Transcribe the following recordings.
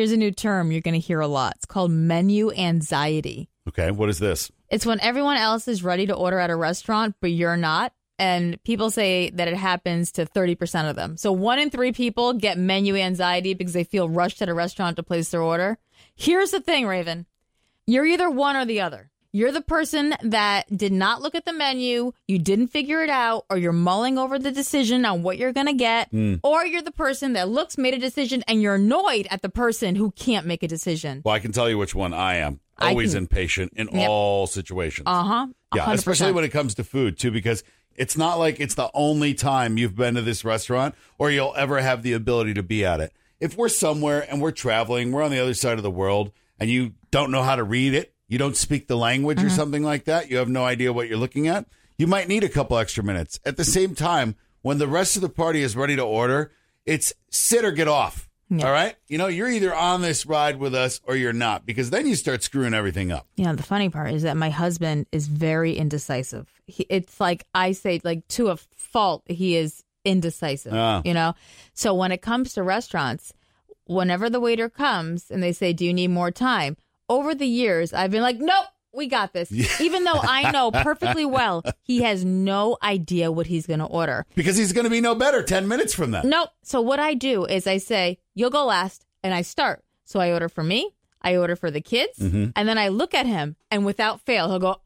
Here's a new term you're going to hear a lot. It's called menu anxiety. Okay, what is this? It's when everyone else is ready to order at a restaurant, but you're not. And people say that it happens to 30% of them. So 1 in 3 people get menu anxiety because they feel rushed at a restaurant to place their order. Here's the thing, Raven. You're either one or the other. You're the person that did not look at the menu, you didn't figure it out, or you're mulling over the decision on what you're going to get, or you're the person that made a decision, and you're annoyed at the person who can't make a decision. Well, I can tell you which one I am. Always impatient in all situations. Uh-huh. 100%. Yeah, especially when it comes to food, too, because it's not like it's the only time you've been to this restaurant or you'll ever have the ability to be at it. If we're somewhere and we're traveling, we're on the other side of the world, and you don't know how to read it, you don't speak the language or something like that, you have no idea what you're looking at, you might need a couple extra minutes. At the same time, when the rest of the party is ready to order, it's sit or get off. Yeah. All right? You know, you're either on this ride with us or you're not, because then you start screwing everything up. Yeah, the funny part is that my husband is very indecisive. It's like I say, like to a fault, he is indecisive, you know? So when it comes to restaurants, whenever the waiter comes and they say, do you need more time? Over the years, I've been like, nope, we got this. Yeah. Even though I know perfectly well he has no idea what he's going to order. Because he's going to be no better 10 minutes from that. Nope. So what I do is I say, you'll go last, and I start. So I order for me, I order for the kids, and then I look at him, and without fail, he'll go,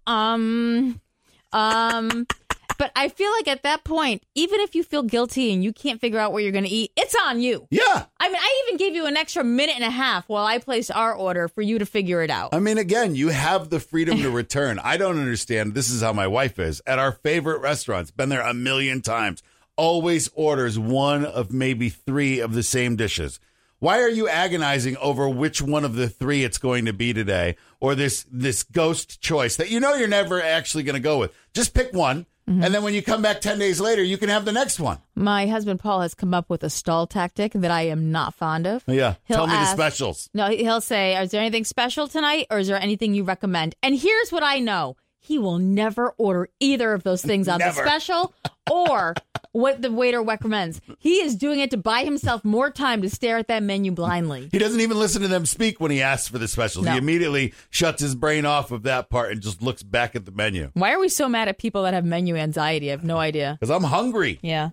But I feel like at that point, even if you feel guilty and you can't figure out what you're going to eat, it's on you. Yeah. I mean, I even gave you an extra minute and a half while I placed our order for you to figure it out. I mean, again, you have the freedom to return. I don't understand. This is how my wife is. At our favorite restaurants, been there a million times, always orders one of maybe 3 of the same dishes. Why are you agonizing over which one of the 3 it's going to be today, or this ghost choice that you know you're never actually going to go with? Just pick one. And then when you come back 10 days later, you can have the next one. My husband, Paul, has come up with a stall tactic that I am not fond of. Yeah. Tell me the specials. No, he'll say, is there anything special tonight, or is there anything you recommend? And here's what I know. He will never order either of those things on the special or what the waiter recommends. He is doing it to buy himself more time to stare at that menu blindly. He doesn't even listen to them speak when he asks for the specials. No. He immediately shuts his brain off of that part and just looks back at the menu. Why are we so mad at people that have menu anxiety? I have no idea. Because I'm hungry. Yeah.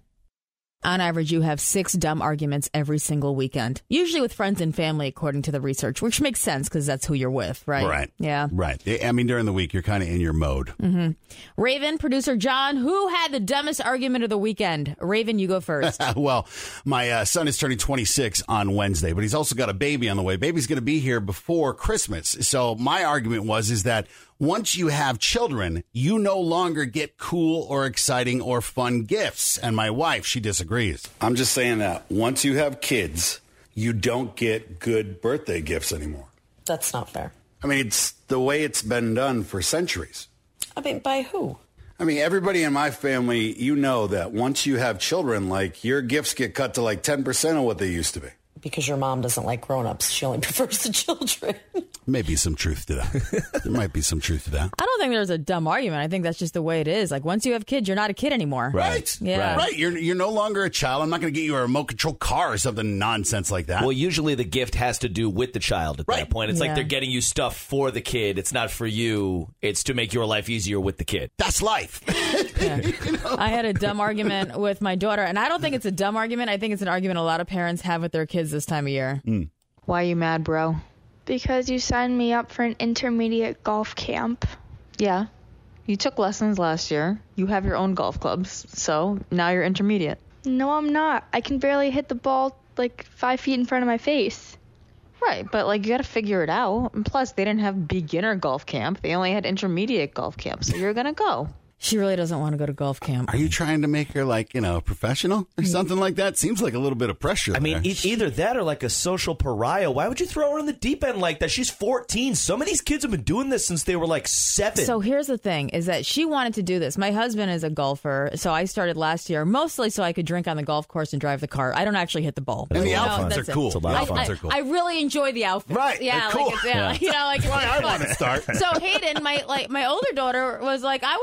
On average, you have 6 dumb arguments every single weekend, usually with friends and family, according to the research, which makes sense because that's who you're with, right? Right. Yeah. Right. I mean, during the week, you're kind of in your mode. Raven, producer John, who had the dumbest argument of the weekend? Raven, you go first. Well, my son is turning 26 on Wednesday, but he's also got a baby on the way. Baby's going to be here before Christmas. So my argument is that once you have children, you no longer get cool or exciting or fun gifts. And my wife, she disagrees. I'm just saying that once you have kids, you don't get good birthday gifts anymore. That's not fair. I mean, it's the way it's been done for centuries. I mean, by who? I mean, everybody in my family, you know that once you have children, like your gifts get cut to like 10% of what they used to be. Because your mom doesn't like grown-ups. She only prefers the children. Maybe some truth to that. There might be some truth to that. I don't think there's a dumb argument. I think that's just the way it is. Like, once you have kids, you're not a kid anymore. Right. Yeah. Right. You're no longer a child. I'm not going to get you a remote control car or something nonsense like that. Well, usually the gift has to do with the child at that point. It's like they're getting you stuff for the kid. It's not for you. It's to make your life easier with the kid. That's life. Yeah. You know? I had a dumb argument with my daughter, and I don't think it's a dumb argument. I think it's an argument a lot of parents have with their kids this time of year. Why are you mad, bro? Because you signed me up for an intermediate golf camp. Yeah. You took lessons last year. You have your own golf clubs, so now you're intermediate. No, I'm not. I can barely hit the ball like 5 feet in front of my face. Right, but like you got to figure it out. And plus, they didn't have beginner golf camp. They only had intermediate golf camp, so you're going to go. She really doesn't want to go to golf camp. Are you trying to make her like, professional or something like that? Seems like a little bit of pressure. I mean, either that or like a social pariah. Why would you throw her in the deep end like that? She's 14. Some of these kids have been doing this since they were like 7. So here's the thing is that she wanted to do this. My husband is a golfer, so I started last year mostly so I could drink on the golf course and drive the car. I don't actually hit the ball. And the outfits are cool. I really enjoy the outfits. Right. Yeah. Cool. Like, like why I want to start. So Hayden, my older daughter was like, I want to learn.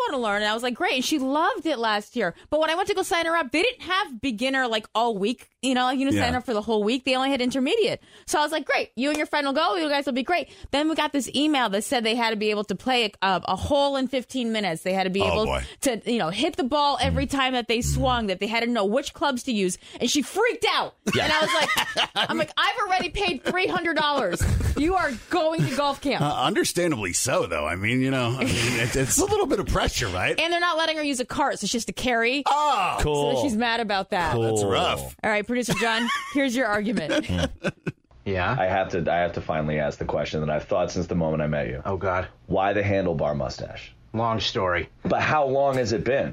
I was like, great. And she loved it last year. But when I went to go sign her up, they didn't have beginner like all week. You know, like you sign up for the whole week. They only had intermediate. So I was like, great. You and your friend will go. You guys will be great. Then we got this email that said they had to be able to play a hole in 15 minutes. They had to be able to, hit the ball every time that they swung, that they had to know which clubs to use. And she freaked out. Yeah. And I was like, I've already paid $300. You are going to golf camp. Understandably so, though. I mean, it's a little bit of pressure, right? And they're not letting her use a cart, so it's just a carry. Oh, cool. So she's mad about that. Cool. That's rough. All right, producer John, here's your argument. Yeah? I have to finally ask the question that I've thought since the moment I met you. Oh, God. Why the handlebar mustache? Long story. But how long has it been?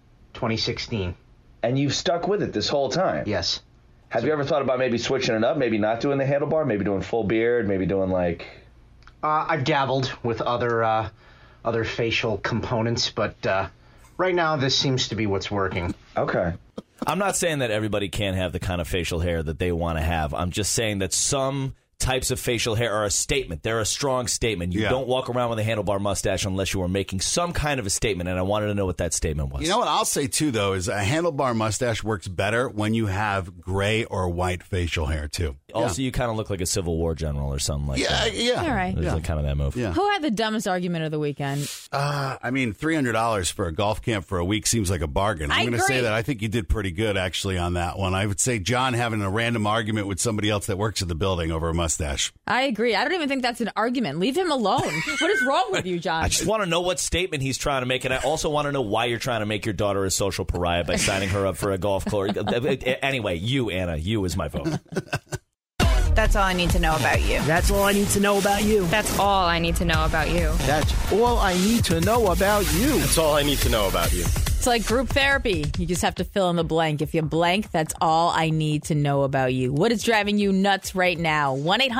2016. And you've stuck with it this whole time? Yes. Have you ever thought about maybe switching it up? Maybe not doing the handlebar? Maybe doing full beard? Maybe doing like... I've dabbled with other facial components, but right now this seems to be what's working. Okay. I'm not saying that everybody can't have the kind of facial hair that they want to have. I'm just saying that some types of facial hair are a statement. They're a strong statement. You don't walk around with a handlebar mustache unless you are making some kind of a statement, and I wanted to know what that statement was. You know what I'll say, too, though, is a handlebar mustache works better when you have gray or white facial hair, too. Also, you kind of look like a Civil War general or something like that. Yeah. All right. There's like kind of that move. Yeah. Who had the dumbest argument of the weekend? I mean, $300 for a golf camp for a week seems like a bargain. I'm going to say that I think you did pretty good, actually, on that one. I would say John having a random argument with somebody else that works at the building over a mustache. I agree. I don't even think that's an argument. Leave him alone. What is wrong with you, John? I just want to know what statement he's trying to make, and I also want to know why you're trying to make your daughter a social pariah by signing her up for a golf course. Anyway, you, Anna, you is my vote. That's all I need to know about you. That's all I need to know about you. That's all I need to know about you. That's all I need to know about you. That's all I need to know about you. It's like group therapy. You just have to fill in the blank. If you blank, that's all I need to know about you. What is driving you nuts right now?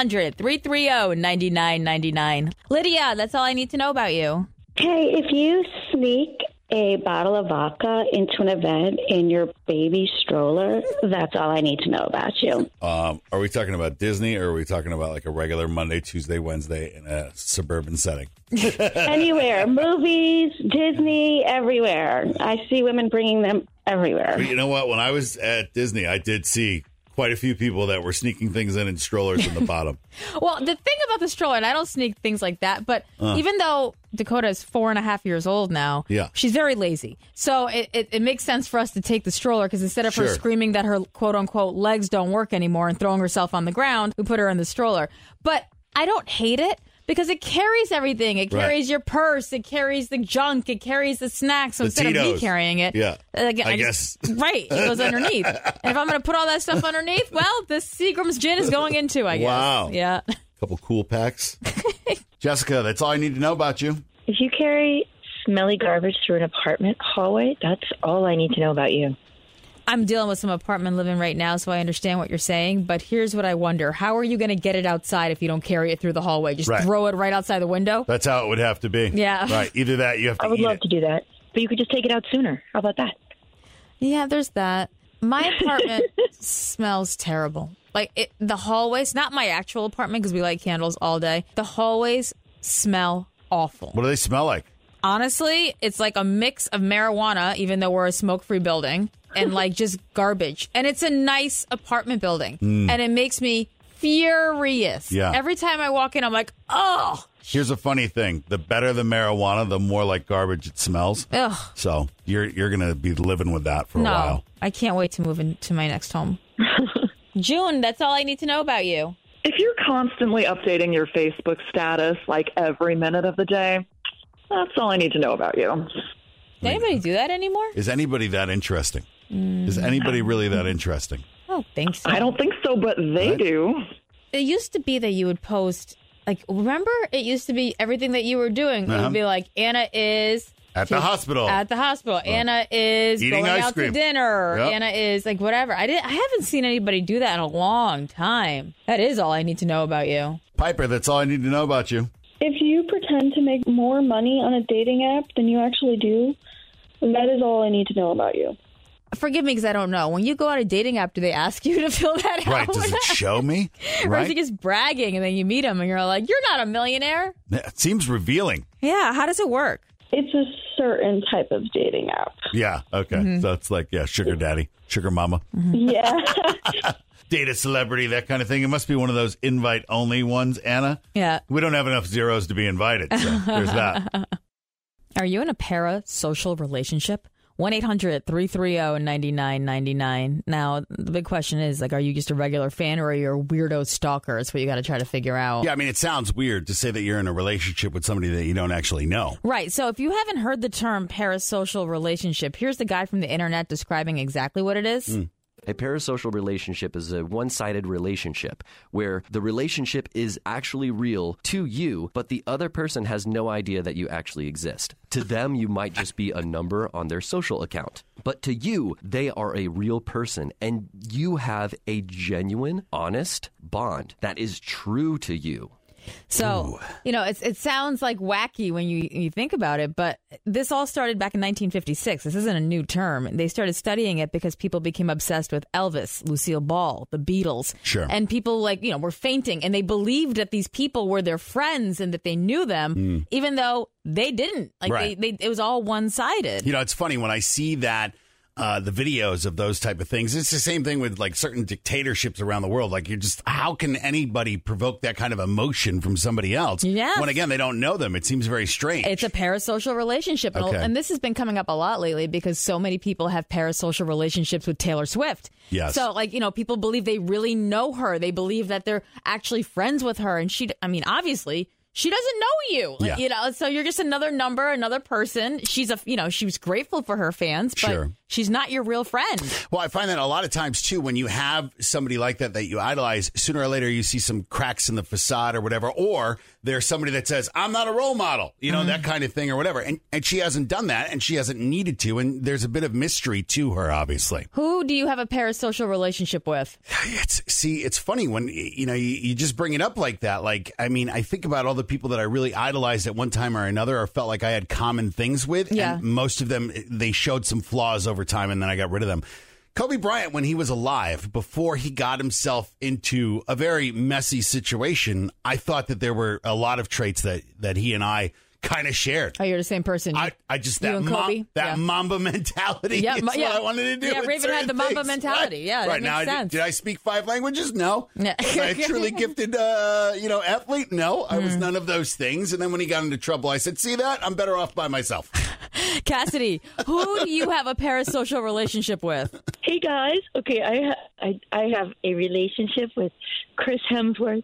1-800-330-9999. Lydia, that's all I need to know about you. Hey, if you sneak a bottle of vodka into an event in your baby stroller, that's all I need to know about you. Are we talking about Disney, or are we talking about like a regular Monday, Tuesday, Wednesday in a suburban setting? Anywhere. Movies, Disney, everywhere. I see women bringing them everywhere. But you know what? When I was at Disney, I did see quite a few people that were sneaking things in strollers in the bottom. Well, the thing about the stroller, and I don't sneak things like that, but even though Dakota is 4.5 years old now, she's very lazy. So it makes sense for us to take the stroller, because instead of her screaming that her quote-unquote legs don't work anymore and throwing herself on the ground, we put her in the stroller. But I don't hate it, because it carries everything. It carries your purse. It carries the junk. It carries the snacks. So instead of me carrying it, I guess. Right, it goes underneath. And if I'm going to put all that stuff underneath, well, the Seagram's gin is going into, I guess. Wow. Yeah. A couple cool packs. Jessica, that's all I need to know about you. If you carry smelly garbage through an apartment hallway, that's all I need to know about you. I'm dealing with some apartment living right now, so I understand what you're saying. But here's what I wonder. How are you going to get it outside if you don't carry it through the hallway? Just throw it right outside the window? That's how it would have to be. Yeah. Right. Either that, you have to I would love to do that. But you could just take it out sooner. How about that? Yeah, there's that. My apartment smells terrible. Like, the hallways, not my actual apartment, because we light candles all day. The hallways smell awful. What do they smell like? Honestly, it's like a mix of marijuana, even though we're a smoke-free building, and like just garbage. And it's a nice apartment building. And it makes me furious. Yeah. Every time I walk in, I'm like, oh. Here's a funny thing. The better the marijuana, the more like garbage it smells. Ugh. So you're going to be living with that for a while. I can't wait to move into my next home. June, that's all I need to know about you. If you're constantly updating your Facebook status like every minute of the day, that's all I need to know about you. Does anybody do that anymore? Is anybody that interesting? Is anybody really that interesting? I don't think so. I don't think so, but they do. It used to be that you would post, like, remember? It used to be everything that you were doing. It would be like, Anna is... At the hospital. At the hospital. Anna is eating going ice out cream. to dinner. Yep. Anna is, like, whatever. I haven't seen anybody do that in a long time. That is all I need to know about you. Piper, that's all I need to know about you. If you pretend to make more money on a dating app than you actually do, that is all I need to know about you. Forgive me because I don't know. When you go on a dating app, do they ask you to fill that out? Right. Does it show me? Or is it just bragging and then you meet him and you're like, you're not a millionaire? It seems revealing. Yeah. How does it work? It's a certain type of dating app. Yeah. Okay. Mm-hmm. So it's like, sugar daddy, sugar mama. Yeah. Date a celebrity, that kind of thing. It must be one of those invite-only ones, Anna. Yeah. We don't have enough zeros to be invited, so there's that. Are you in a parasocial relationship? 1-800-330-9999. Now, the big question is, like, are you just a regular fan or are you a weirdo stalker? That's what you got to try to figure out. Yeah, I mean, it sounds weird to say that you're in a relationship with somebody that you don't actually know. Right. So if you haven't heard the term parasocial relationship, here's the guy from the internet describing exactly what it is. A parasocial relationship is a one-sided relationship where the relationship is actually real to you, but the other person has no idea that you actually exist. To them, you might just be a number on their social account. But to you, they are a real person, and you have a genuine, honest bond that is true to you. So, it sounds like wacky when you think about it, but this all started back in 1956. This isn't a new term. They started studying it because people became obsessed with Elvis, Lucille Ball, the Beatles. Sure. And people were fainting, and they believed that these people were their friends and that they knew them, even though they didn't. Right. It was all one-sided. It's funny when I see that. The videos of those type of things. It's the same thing with like certain dictatorships around the world. Like how can anybody provoke that kind of emotion from somebody else? Yes. When again, they don't know them. It seems very strange. It's a parasocial relationship. And this has been coming up a lot lately because so many people have parasocial relationships with Taylor Swift. Yes. So people believe they really know her. They believe that they're actually friends with her. And obviously she doesn't know you, so you're just another number, another person. She was grateful for her fans, but she's not your real friend. Well, I find that a lot of times, too, when you have somebody like that you idolize, sooner or later you see some cracks in the facade or whatever, or there's somebody that says, I'm not a role model, that kind of thing or whatever. And she hasn't done that, and she hasn't needed to, and there's a bit of mystery to her, obviously. Who do you have a parasocial relationship with? It's funny when, you just bring it up like that. Like, I mean, I think about all the people that I really idolized at one time or another or felt like I had common things with. Yeah. And most of them, they showed some flaws over time, and then I got rid of them. Kobe Bryant, when he was alive, before he got himself into a very messy situation, I thought that there were a lot of traits that he and I kind of shared. Oh, you're the same person. I just you and Kobe? Mamba mentality. Yeah, what I wanted to do. Yeah, Raven had the Mamba mentality. Right? Yeah, that right makes now, sense. did I speak 5 languages? No. Yeah. Was I a truly gifted, athlete? No, I was none of those things. And then when he got into trouble, I said, "See that? I'm better off by myself." Cassidy, who do you have a parasocial relationship with? Hey guys, okay, I have a relationship with Chris Hemsworth.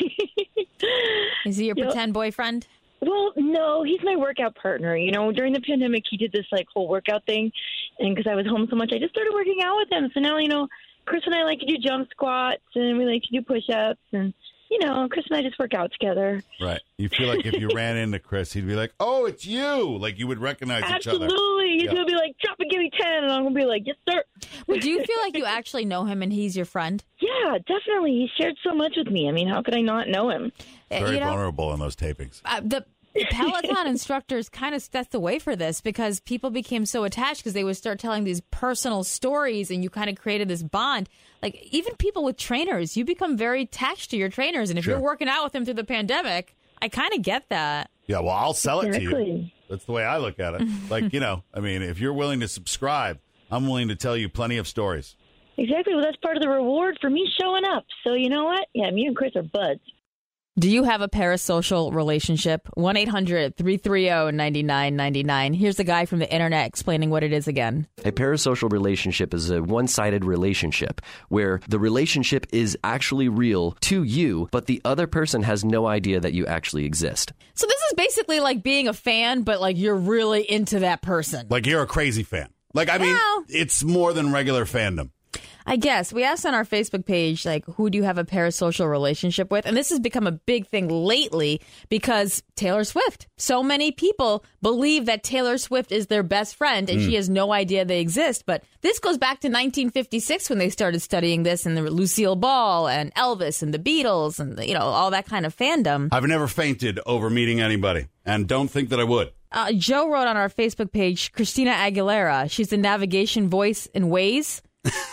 Is he your pretend boyfriend? Well, no, he's my workout partner. During the pandemic, he did this whole workout thing, and because I was home so much, I just started working out with him. So now, Chris and I like to do jump squats, and we like to do push-ups, and Chris and I just work out together. Right. You feel like if you ran into Chris, he'd be like, "Oh, it's you!" Like you would recognize each other. Absolutely. He's gonna be like, "Drop and give me 10," and I'm gonna be like, "Yes, sir." Well, do you feel like you actually know him and he's your friend? Yeah, definitely. He shared so much with me. I mean, how could I not know him? Very vulnerable in those tapings. The Peloton instructors kind of stepped away for this because people became so attached because they would start telling these personal stories and you kind of created this bond. Like even people with trainers, you become very attached to your trainers. And if you're working out with them through the pandemic, I kind of get that. Yeah, well, I'll sell it to you. That's the way I look at it. Like, I mean, if you're willing to subscribe, I'm willing to tell you plenty of stories. Exactly. Well, that's part of the reward for me showing up. So you know what? Yeah, me and Chris are buds. Do you have a parasocial relationship? 1-800-330-9999. Here's the guy from the internet explaining what it is again. A parasocial relationship is a one-sided relationship where the relationship is actually real to you, but the other person has no idea that you actually exist. So this is basically like being a fan, but like you're really into that person. Like you're a crazy fan. Like, I mean, it's more than regular fandom. I guess. We asked on our Facebook page, like, who do you have a parasocial relationship with? And this has become a big thing lately because Taylor Swift. So many people believe that Taylor Swift is their best friend and she has no idea they exist. But this goes back to 1956 when they started studying this and the Lucille Ball and Elvis and the Beatles and, all that kind of fandom. I've never fainted over meeting anybody and don't think that I would. Joe wrote on our Facebook page, Christina Aguilera. She's the navigation voice in Waze.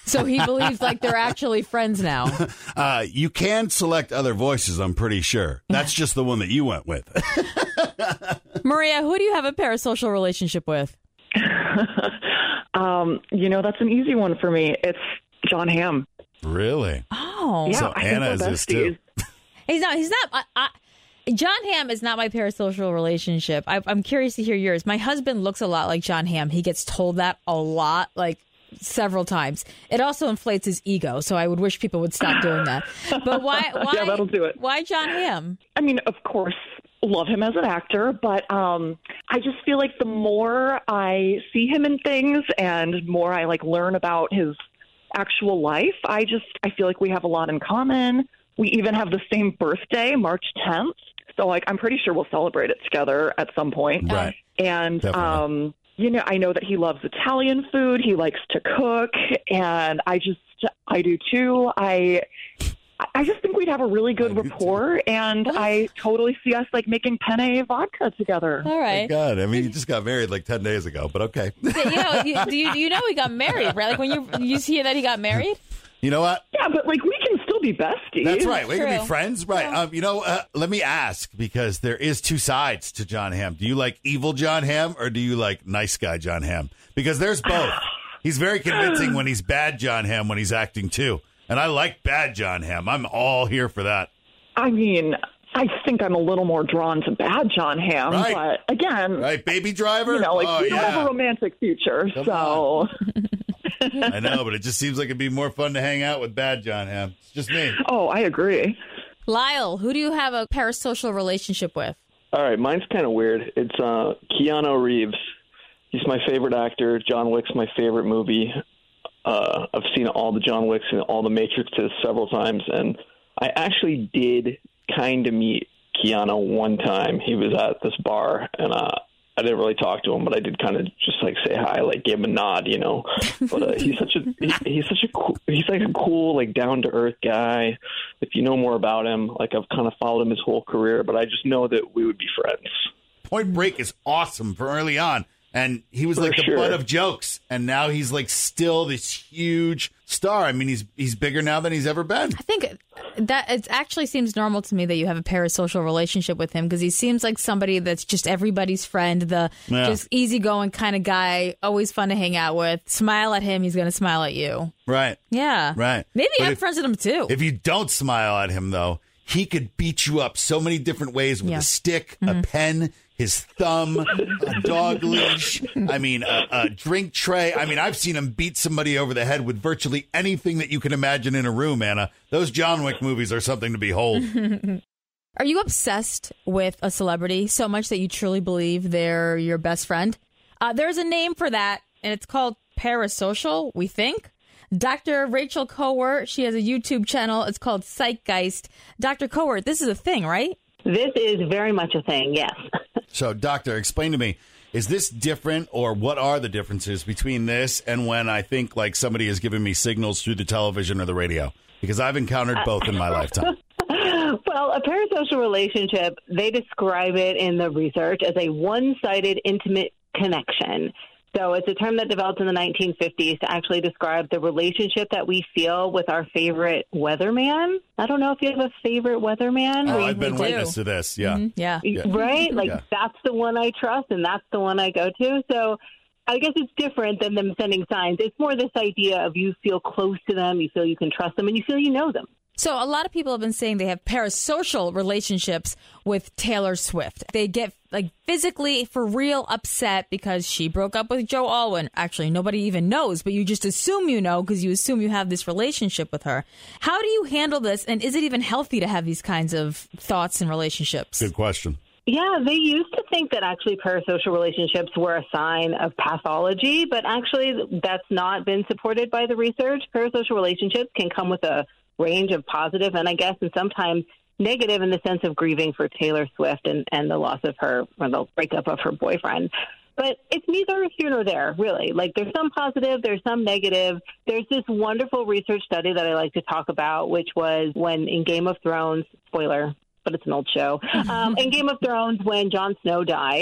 So he believes like they're actually friends now. You can select other voices, I'm pretty sure. That's just the one that you went with. Maria, who do you have a parasocial relationship with? That's an easy one for me. It's John Hamm. Really? Oh. Yeah, so Anna is this too. He's not. John Hamm is not my parasocial relationship. I'm curious to hear yours. My husband looks a lot like John Hamm. He gets told that a lot, like several times. It also inflates his ego, so I would wish people would stop doing that. But why yeah, that'll do it. Why John Hamm? I mean, of course, love him as an actor, but I just feel like the more I see him in things and more I learn about his actual life, I feel like we have a lot in common. We even have the same birthday, March 10th. So I'm pretty sure we'll celebrate it together at some point. Right. And Definitely. I know that he loves Italian food. He likes to cook, and I do too. I just think we'd have a really good rapport, and I totally see us making penne vodka together. All right. My God, I mean, you just got married 10 days ago, but okay. Do you know he got married, right? Like when you hear that he got married? You know what? Yeah, but we can still be besties. That's right. We can True. be friends. Right. Yeah. Let me ask, because there is two sides to John Hamm. Do you like evil John Hamm or do you like nice guy John Hamm? Because there's both. He's very convincing when he's bad John Hamm when he's acting too. And I like bad John Hamm. I'm all here for that. I mean, I think I'm a little more drawn to bad John Hamm, Right. but again, Right, Baby Driver? we don't have a romantic future, Come so I know, but it just seems like it'd be more fun to hang out with bad John Hamm. It's just me. Oh, I agree. Lyle, who do you have a parasocial relationship with? All right, mine's kind of weird. It's Keanu Reeves. He's my favorite actor. John Wick's my favorite movie. I've seen all the John Wicks and all the Matrixes several times, and I actually did kind of meet Keanu one time. He was at this bar, and I didn't really talk to him, but I did kind of just say hi, gave him a nod, But he's a cool, down to earth guy. If you know more about him, I've kind of followed him his whole career, but I just know that we would be friends. Point Break is awesome for early on. And he was the butt of jokes. And now he's still this huge star. I mean, he's bigger now than he's ever been. I think that it actually seems normal to me that you have a parasocial relationship with him, because he seems like somebody that's just everybody's friend, just easygoing kind of guy, always fun to hang out with. Smile at him, he's going to smile at you. Right. Yeah. Right. Maybe I'm friends with him too. If you don't smile at him, though, he could beat you up so many different ways with a stick, a pen, his thumb, a dog leash, a drink tray. I mean, I've seen him beat somebody over the head with virtually anything that you can imagine in a room, Anna. Those John Wick movies are something to behold. Are you obsessed with a celebrity so much that you truly believe they're your best friend? There's a name for that, and it's called parasocial, we think. Dr. Rachel Cowart, she has a YouTube channel. It's called Zeitgeist. Dr. Cowart, this is a thing, right? This is very much a thing, yes. So, doctor, explain to me, is this different, or what are the differences between this and when I think somebody is giving me signals through the television or the radio? Because I've encountered both in my lifetime. Well, a parasocial relationship, they describe it in the research as a one-sided intimate connection. So it's a term that developed in the 1950s to actually describe the relationship that we feel with our favorite weatherman. I don't know if you have a favorite weatherman. Oh, I've been witness to this, yeah. Yeah. Right? That's the one I trust, and that's the one I go to. So I guess it's different than them sending signs. It's more this idea of you feel close to them, you feel you can trust them, and you feel you know them. So a lot of people have been saying they have parasocial relationships with Taylor Swift. They get physically for real upset because she broke up with Joe Alwyn. Actually, nobody even knows, but you just assume you know because you assume you have this relationship with her. How do you handle this? And is it even healthy to have these kinds of thoughts and relationships? Good question. Yeah, they used to think that actually parasocial relationships were a sign of pathology, but actually that's not been supported by the research. Parasocial relationships can come with a range of positive and sometimes negative in the sense of grieving for Taylor Swift and the loss of her, or the breakup of her boyfriend. But it's neither here nor there, really. There's some positive, there's some negative. There's this wonderful research study that I like to talk about, which was when in Game of Thrones, spoiler, but it's an old show, in Game of Thrones, when Jon Snow died,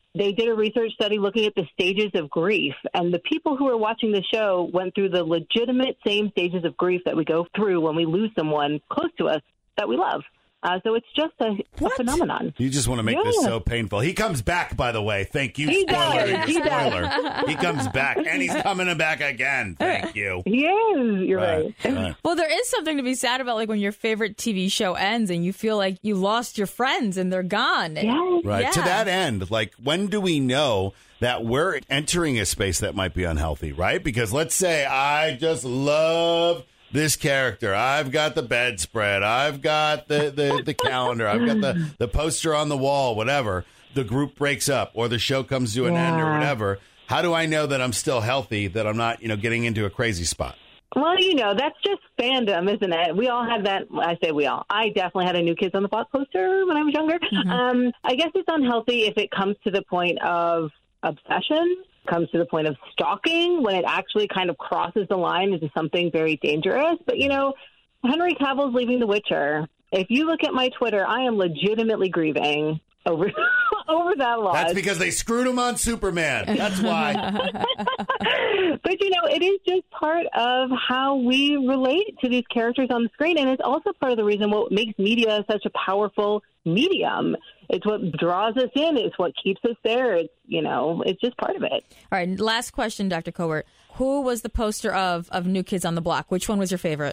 They did a research study looking at the stages of grief, and the people who were watching the show went through the legitimate same stages of grief that we go through when we lose someone close to us that we love. So it's just a phenomenon. You just want to make this so painful. He comes back, by the way. Thank you. He Spoiler. does. He does. He comes back, and he's coming back again. Thank you. He is. You're right. Well, there is something to be sad about, like when your favorite TV show ends and you feel like you lost your friends and they're gone. Right. Yeah. To that end, like, when do we know that we're entering a space that might be unhealthy, right? Because let's say I just love this character. I've got the bedspread. I've got the calendar. I've got the poster on the wall, whatever. The group breaks up or the show comes to an end or whatever. How do I know that I'm still healthy, that I'm not, getting into a crazy spot? Well, that's just fandom, isn't it? We all had that. I say we all. I definitely had a New Kids on the Block poster when I was younger. Mm-hmm. I guess it's unhealthy if it comes to the point of obsession, comes to the point of stalking, when it actually kind of crosses the line into something very dangerous. But, Henry Cavill's leaving The Witcher. If you look at my Twitter, I am legitimately grieving over that loss. That's because they screwed him on Superman. That's why. But, it is just part of how we relate to these characters on the screen. And it's also part of the reason what makes media such a powerful medium. It's what draws us in. It's what keeps us there. It's, it's just part of it. All right. Last question, Dr. Covert. Who was the poster of New Kids on the Block? Which one was your favorite?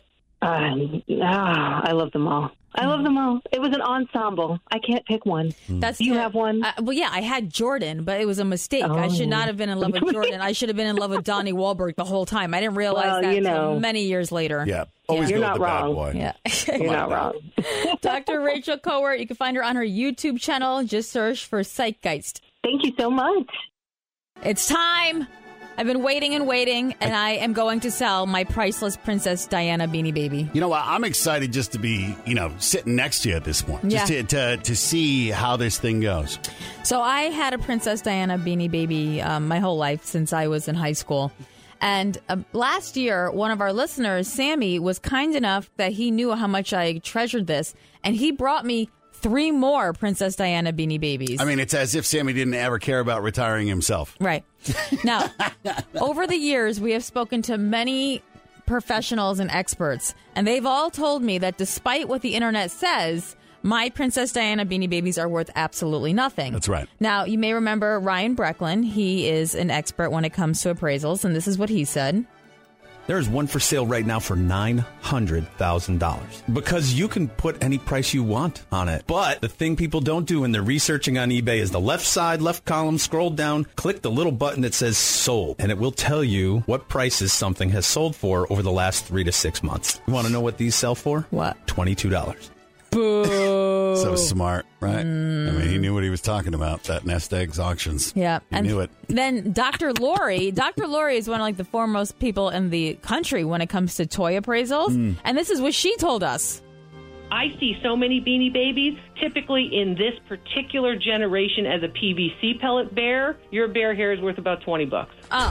I love them all. I love them all. It was an ensemble. I can't pick one. You have one? Well, yeah, I had Jordan, but it was a mistake. I should not have been in love with Jordan. I should have been in love with Donnie Wahlberg the whole time. I didn't realize that until many years later. Yeah. Always You're go not with the wrong. bad boy. Yeah. You're not wrong. Dr. Rachel Cowart, you can find her on her YouTube channel. Just search for Zeitgeist. Thank you so much. It's time. I've been waiting, and I am going to sell my priceless Princess Diana Beanie Baby. You know what? I'm excited just to be, sitting next to you at this point. Yeah. Just to see how this thing goes. So I had a Princess Diana Beanie Baby my whole life since I was in high school. And last year, one of our listeners, Sammy, was kind enough that he knew how much I treasured this, and he brought me 3 more Princess Diana Beanie Babies. I mean, it's as if Sammy didn't ever care about retiring himself. Right. Now, over the years, we have spoken to many professionals and experts, and they've all told me that despite what the internet says, my Princess Diana Beanie Babies are worth absolutely nothing. That's right. Now, you may remember Ryan Brecklin. He is an expert when it comes to appraisals, and this is what he said. There's one for sale right now for $900,000 because you can put any price you want on it. But the thing people don't do when they're researching on eBay is the left column, scroll down, click the little button that says sold, and it will tell you what prices something has sold for over the last 3 to 6 months. You want to know what these sell for? What? $22. Boo. So smart, right? I mean, he knew what he was talking about, that Nest Eggs auctions. Yeah. He knew it. Then Dr. Lori is one of the foremost people in the country when it comes to toy appraisals. And this is what she told us. I see so many Beanie Babies. Typically in this particular generation as a PVC pellet bear, your bear hair is worth about $20. $20.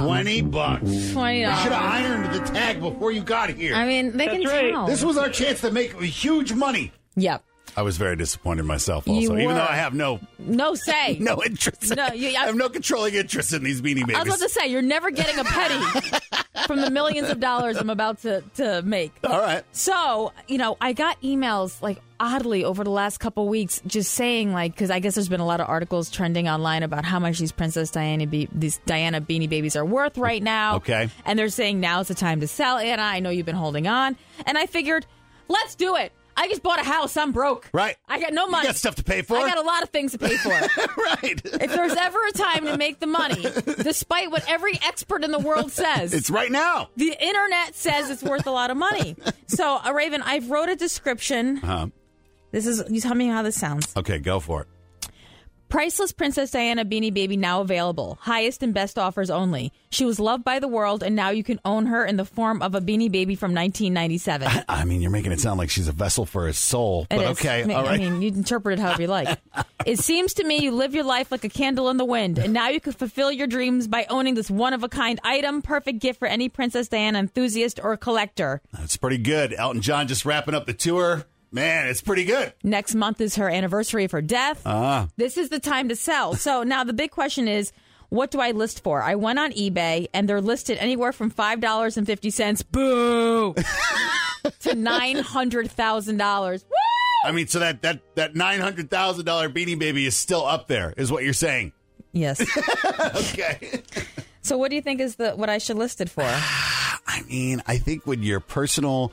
$20. You should have ironed the tag before you got here. I mean, they can tell. This was our chance to make huge money. Yep. I was very disappointed in myself also, even though I have no say. no interest. No, I have no controlling interest in these Beanie Babies. I was about to say, you're never getting a penny from the millions of dollars I'm about to make. All right. So, I got emails, oddly, over the last couple weeks just saying, because I guess there's been a lot of articles trending online about how much these Diana Beanie Babies are worth right now. Okay. And they're saying now's the time to sell. And I know you've been holding on. And I figured, let's do it. I just bought a house. I'm broke. Right. I got no money. You got stuff to pay for. I got a lot of things to pay for. Right. If there's ever a time to make the money, despite what every expert in the world says, it's right now. The internet says it's worth a lot of money. So, Raven, I've wrote a description. You tell me how this sounds. Okay, go for it. Priceless Princess Diana Beanie Baby now available. Highest and best offers only. She was loved by the world, and now you can own her in the form of a Beanie Baby from 1997. I mean, you're making it sound like she's a vessel for his soul. But okay, all right. I mean, you interpret it however you like. It seems to me you live your life like a candle in the wind, and now you can fulfill your dreams by owning this one-of-a-kind item. Perfect gift for any Princess Diana enthusiast or collector. That's pretty good. Elton John just wrapping up the tour. Man, it's pretty good. Next month is her anniversary of her death. This is the time to sell. So now the big question is, what do I list for? I went on eBay, and they're listed anywhere from $5.50, boo, to $900,000. Woo! I mean, so that $900,000 Beanie Baby is still up there, is what you're saying. Yes. Okay. So what do you think is what I should list it for? I mean, I think with your personal,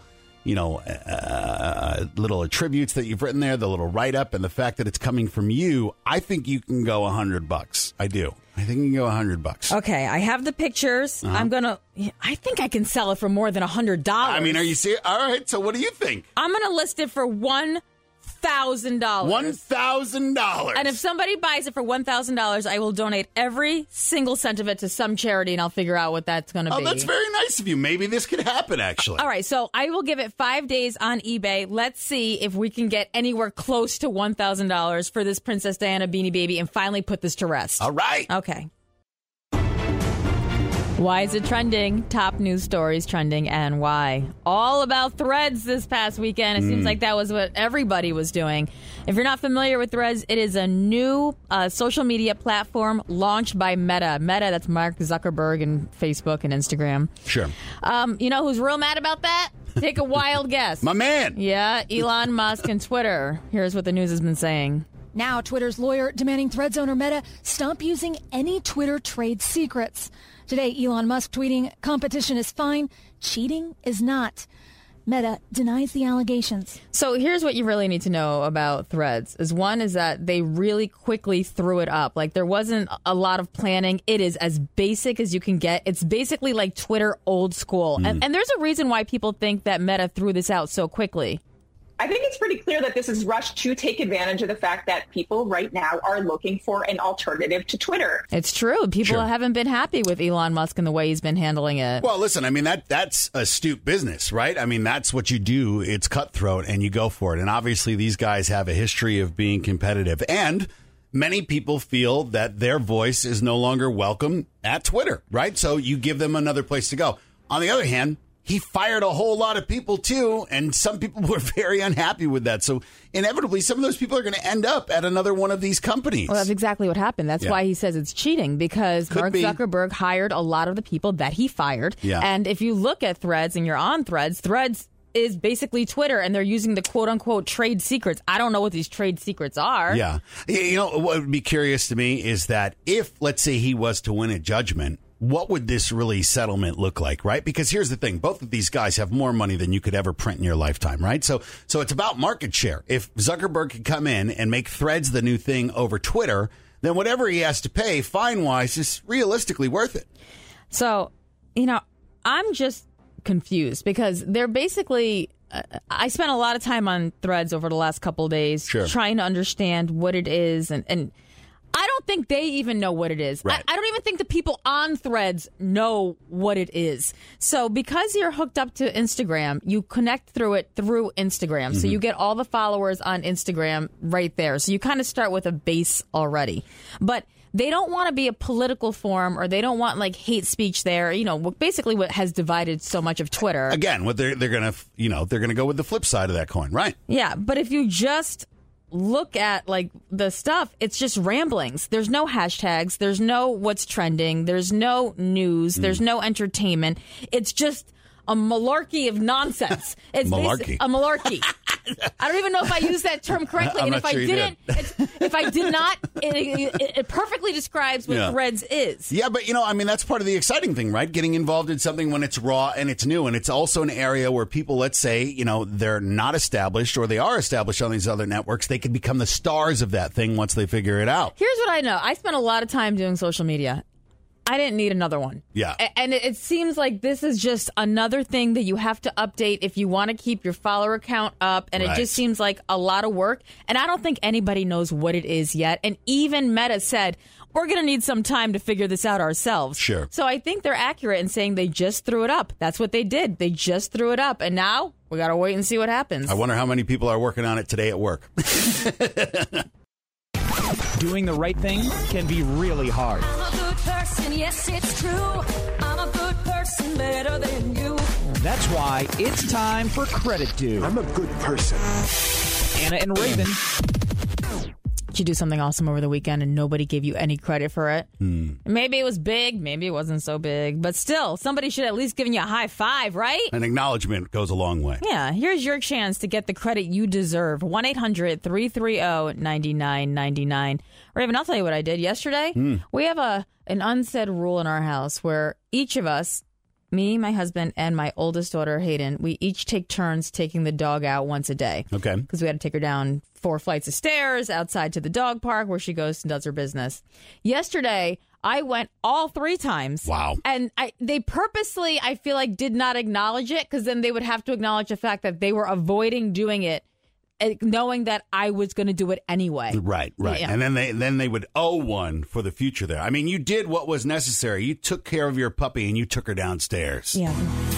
little attributes that you've written there, the little write-up, and the fact that it's coming from you, I think you can go $100. I do. I think you can go $100. Okay, I have the pictures. Uh-huh. I think I can sell it for more than $100. I mean, are you serious? All right, so what do you think? I'm going to list it for $1,000. $1,000. And if somebody buys it for $1,000, I will donate every single cent of it to some charity, and I'll figure out what that's going to be. Oh, that's very nice of you. Maybe this could happen, actually. All right, so I will give it 5 days on eBay. Let's see if we can get anywhere close to $1,000 for this Princess Diana Beanie Baby and finally put this to rest. All right. Okay. Why is it trending? Top news stories trending and why. All about Threads this past weekend. It seems like that was what everybody was doing. If you're not familiar with Threads, it is a new social media platform launched by Meta. Meta, that's Mark Zuckerberg and Facebook and Instagram. Sure. You know who's real mad about that? Take a wild guess. My man. Yeah, Elon Musk and Twitter. Here's what the news has been saying. Now, Twitter's lawyer demanding Threads owner Meta stop using any Twitter trade secrets. Today, Elon Musk tweeting, competition is fine, cheating is not. Meta denies the allegations. So here's what you really need to know about Threads. One is that they really quickly threw it up. Like, there wasn't a lot of planning. It is as basic as you can get. It's basically like Twitter old school. And there's a reason why people think that Meta threw this out so quickly. I think it's pretty clear that this is rushed to take advantage of the fact that people right now are looking for an alternative to Twitter. It's true. People haven't been happy with Elon Musk and the way he's been handling it. Well, listen, I mean, that's astute business, right? I mean, that's what you do. It's cutthroat and you go for it. And obviously these guys have a history of being competitive. And many people feel that their voice is no longer welcome at Twitter, right? So you give them another place to go. On the other hand, he fired a whole lot of people, too, and some people were very unhappy with that. So inevitably, some of those people are going to end up at another one of these companies. Well, that's exactly what happened. That's why he says it's cheating, because Mark Zuckerberg hired a lot of the people that he fired. Yeah. And if you look at Threads and you're on Threads is basically Twitter, and they're using the quote-unquote trade secrets. I don't know what these trade secrets are. Yeah. You know, what would be curious to me is that if, let's say, he was to win a judgment, what would this really settlement look like, right? Because here's the thing. Both of these guys have more money than you could ever print in your lifetime, right? So it's about market share. If Zuckerberg could come in and make Threads the new thing over Twitter, then whatever he has to pay fine-wise is realistically worth it. So, I'm just confused because they're basically... I spent a lot of time on Threads over the last couple of days trying to understand what it is, and I don't think they even know what it is. Right. I don't even think the people on Threads know what it is. So because you're hooked up to Instagram, you connect through Instagram. So you get all the followers on Instagram right there. So you kind of start with a base already. But they don't want to be a political forum, or they don't want like hate speech there. Basically what has divided so much of Twitter. Again, what they're going to, they're going to go with the flip side of that coin, right? Yeah, but if you just look at like the stuff, it's just ramblings. There's no hashtags. There's no what's trending. There's no news. There's no entertainment. It's just a malarkey of nonsense. It's malarkey. A malarkey. I don't even know if I used that term correctly. And if I didn't, if I did not, it perfectly describes what Threads is. Yeah, but that's part of the exciting thing, right? Getting involved in something when it's raw and it's new. And it's also an area where people, let's say, they're not established, or they are established on these other networks. They could become the stars of that thing once they figure it out. Here's what I know. I spent a lot of time doing social media. I didn't need another one. Yeah. And it seems like this is just another thing that you have to update if you want to keep your follower count up. And it just seems like a lot of work. And I don't think anybody knows what it is yet. And even Meta said, we're going to need some time to figure this out ourselves. Sure. So I think they're accurate in saying they just threw it up. That's what they did. They just threw it up. And now we got to wait and see what happens. I wonder how many people are working on it today at work. Doing the right thing can be really hard. I'm a good person, yes, it's true. I'm a good person, better than you. That's why it's time for Credit Due. I'm a good person. Anna and Raven. Did you do something awesome over the weekend and nobody gave you any credit for it? Maybe it was big, maybe it wasn't so big, but still, somebody should at least give you a high five, right? An acknowledgement goes a long way. Yeah, here's your chance to get the credit you deserve. 1-800-330-9999. Raven, I'll tell you what I did yesterday. We have an unsaid rule in our house where each of us, me, my husband, and my oldest daughter, Hayden, we each take turns taking the dog out once a day. Okay. Because we had to take her down 4 flights of stairs outside to the dog park where she goes and does her business. Yesterday, I went all 3 times. Wow. And they purposely, I feel like, did not acknowledge it because then they would have to acknowledge the fact that they were avoiding doing it, knowing that I was going to do it anyway. Right. Yeah. And then they would owe one for the future there. I mean, you did what was necessary. You took care of your puppy and you took her downstairs. Yeah.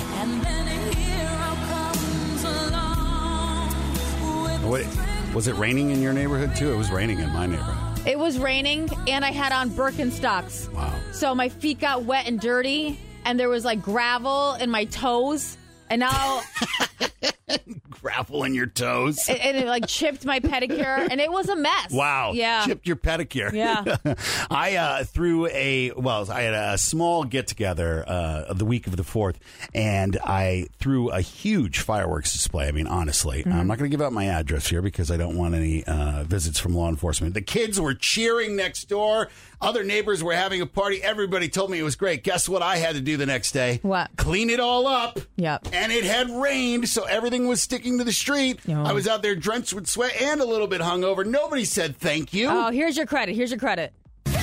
Was it raining in your neighborhood too? It was raining in my neighborhood. It was raining and I had on Birkenstocks. Wow. So my feet got wet and dirty and there was like gravel in my toes. And now gravel in your toes. And it like chipped my pedicure and it was a mess. Wow. Yeah. Chipped your pedicure. Yeah. I had a small get together the week of the 4th and I threw a huge fireworks display. I mean, honestly, I'm not going to give out my address here because I don't want any visits from law enforcement. The kids were cheering next door. Other neighbors were having a party. Everybody told me it was great. Guess what I had to do the next day? What? Clean it all up. Yep. And it had rained, so everything was sticking to the street. Oh. I was out there drenched with sweat and a little bit hungover. Nobody said thank you. Oh, here's your credit. Here's your credit.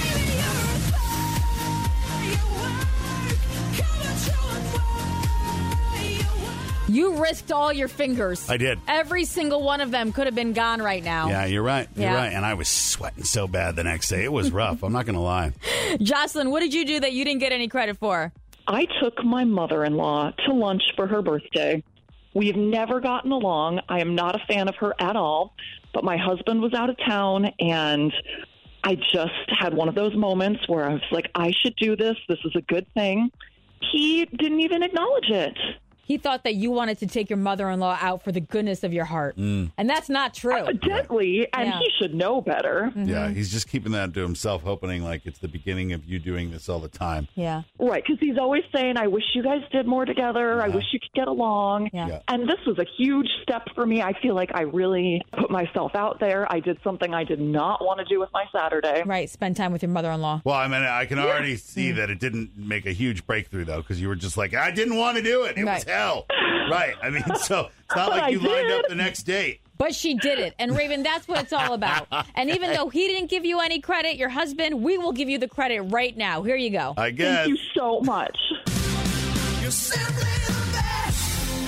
You risked all your fingers. I did. Every single one of them could have been gone right now. Yeah, you're right. You're Yeah. right. And I was sweating so bad the next day. It was rough. I'm not going to lie. Jocelyn, what did you do that you didn't get any credit for? I took my mother-in-law to lunch for her birthday. We've never gotten along. I am not a fan of her at all, but my husband was out of town, and I just had one of those moments where I was like, I should do this. This is a good thing. He didn't even acknowledge it. He thought that you wanted to take your mother-in-law out for the goodness of your heart. And that's not true. Evidently, and Yeah. he should know better. Yeah, he's just keeping that to himself, hoping like it's the beginning of you doing this all the time. Yeah. Right, because he's always saying, I wish you guys did more together. I wish you could get along. Yeah. And this was a huge step for me. I feel like I really put myself out there. I did something I did not want to do with my Saturday. Right, spend time with your mother-in-law. Well, I mean, I can already see that it didn't make a huge breakthrough, though, because you were just like, I didn't want to do it. It was hell. Right. I mean, so it's not like you lined up the next date. But she did it. And Raven, that's what it's all about. And even though he didn't give you any credit, your husband, we will give you the credit right now. Here you go. I guess. Thank you so much. You're simply the best.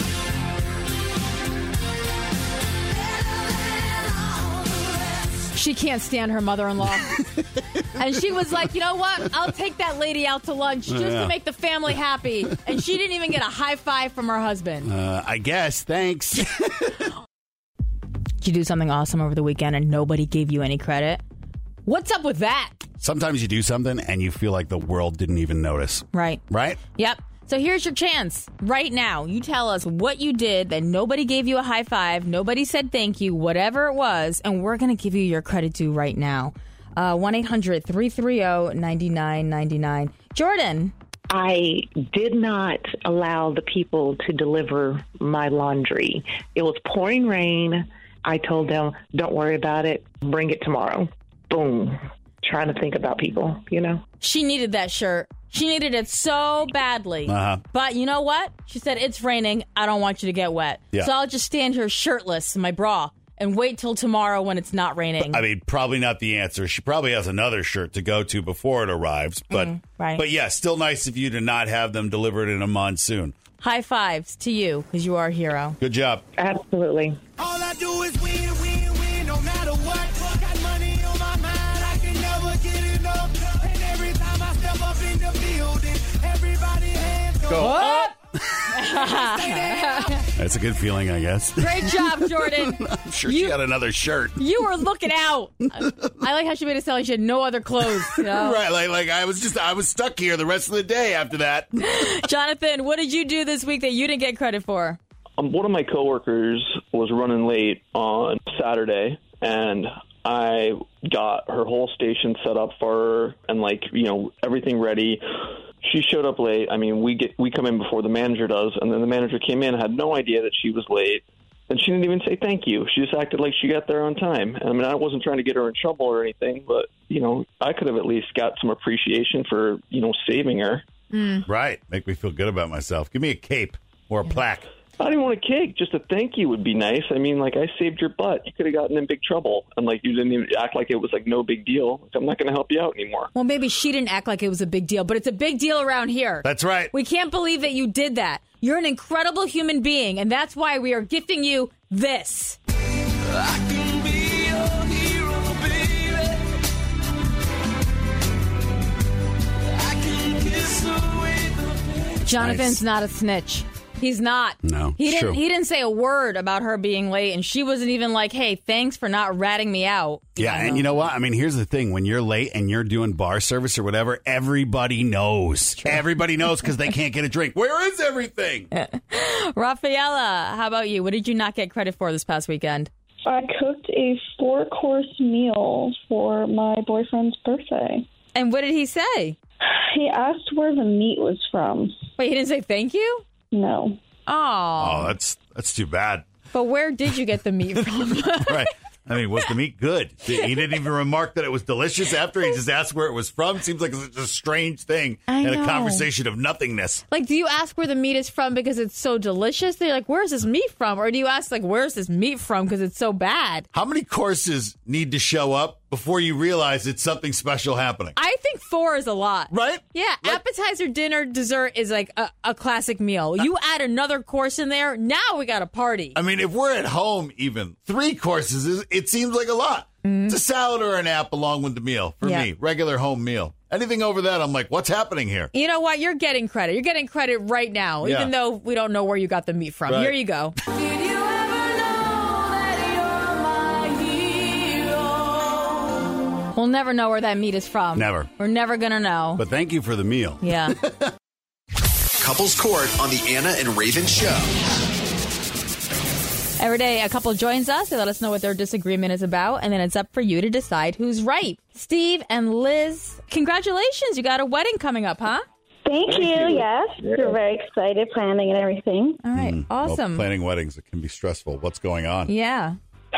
She can't stand her mother-in-law. And she was like, you know what? I'll take that lady out to lunch just to make the family happy. And she didn't even get a high five from her husband. I guess. Thanks. Did you do something awesome over the weekend and nobody gave you any credit? What's up with that? Sometimes you do something and you feel like the world didn't even notice. Right. Right? Yep. So here's your chance. Right now, you tell us what you did that nobody gave you a high five, nobody said thank you, whatever it was, and we're going to give you your credit due right now. 1-800-330-9999. Jordan. I did not allow the people to deliver my laundry. It was pouring rain. I told them, don't worry about it. Bring it tomorrow. Boom. Trying to think about people, you know? She needed that shirt. She needed it so badly. But you know what? She said, it's raining. I don't want you to get wet. Yeah. So I'll just stand here shirtless in my bra and wait till tomorrow when it's not raining. I mean, probably not the answer. She probably has another shirt to go to before it arrives. But, right. But yeah, still nice of you to not have them delivered in a monsoon. High fives to you because you are a hero. Good job. Absolutely. All I do is win, win, win, no matter what. Got money on my mind, I can never get enough. And every time I step up in the building, everybody hands go up. That's a good feeling, I guess. Great job, Jordan. I'm sure she had another shirt. You were looking out. I like how she made it sound like she had no other clothes. You know? Right, like I was stuck here the rest of the day after that. Jonathan, what did you do this week that you didn't get credit for? One of my coworkers was running late on Saturday, and I got her whole station set up for her and, everything ready. She showed up late. I mean, we come in before the manager does, and then the manager came in, had no idea that she was late, and she didn't even say thank you. She just acted like she got there on time. I mean, I wasn't trying to get her in trouble or anything, but, I could have at least got some appreciation for, saving her. Right. Make me feel good about myself. Give me a cape or a plaque. I didn't want a cake. Just a thank you would be nice. I mean, I saved your butt. You could have gotten in big trouble. And, you didn't even act like it was, no big deal. I'm not going to help you out anymore. Well, maybe she didn't act like it was a big deal, but it's a big deal around here. That's right. We can't believe that you did that. You're an incredible human being, and that's why we are gifting you this. I can be your hero, baby. I can kiss away the pain. Jonathan's not a snitch. He's not. No, he didn't say a word about her being late, and she wasn't even like, hey, thanks for not ratting me out. Yeah, and you know what? I mean, here's the thing. When you're late and you're doing bar service or whatever, everybody knows. Everybody knows because they can't get a drink. Where is everything? Rafaela, how about you? What did you not get credit for this past weekend? I cooked a 4-course meal for my boyfriend's birthday. And what did he say? He asked where the meat was from. Wait, he didn't say thank you? No. Oh, that's too bad. But where did you get the meat from? Right. I mean, was the meat good? He didn't even remark that it was delicious after. He just asked where it was from. Seems like it's a strange thing in a conversation of nothingness. Do you ask where the meat is from because it's so delicious? They're like, where's this meat from? Or do you ask, where's this meat from because it's so bad? How many courses need to show up before you realize it's something special happening? I think 4 is a lot. Right? Yeah. Appetizer, dinner, dessert is a classic meal. You add another course in there, now we got a party. I mean, if we're at home even, 3 courses, it seems like a lot. It's a salad or an app along with the meal for me. Regular home meal. Anything over that, I'm like, what's happening here? You know what? You're getting credit. You're getting credit right now, even though we don't know where you got the meat from. Right. Here you go. We'll never know where that meat is from. Never. We're never going to know. But thank you for the meal. Yeah. Couples Court on the Anna and Raven Show. Every day, a couple joins us. They let us know what their disagreement is about, and then it's up for you to decide who's right. Steve and Liz, congratulations. You got a wedding coming up, huh? Thank you. Yes. We're very excited, planning and everything. All right. Awesome. Well, planning weddings, it can be stressful. What's going on? Yeah.